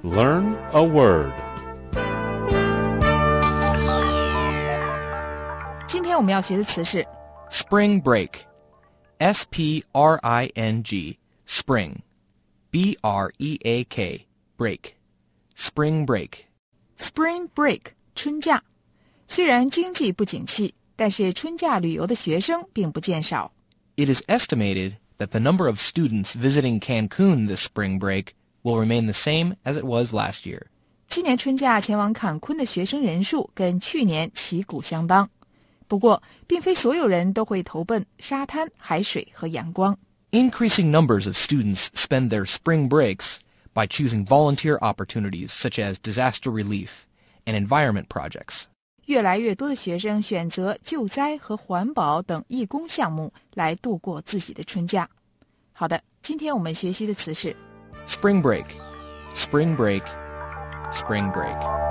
Learn a word. 今天我们要学的词是 Spring break. S-P-R-I-N-G. Spring. B-R-E-A-K. Break. Spring break. Spring Break 春假。虽然经济不景气，但是春假旅游的学生并不见少。 It is estimated that the number of students visiting Cancun this spring break will remain the same as it was last year. 今年春假前往坎昆的学生人数跟去年旗鼓相当。不过，并非所有人都会投奔沙滩、海水和阳光。 Increasing numbers of students spend their spring breaks by choosing volunteer opportunities such as disaster relief and environment projects. 越来越多的学生选择救灾和环保等义工项目来度过自己的春假。好的，今天我们学习的词是 Spring break. Spring break. Spring break.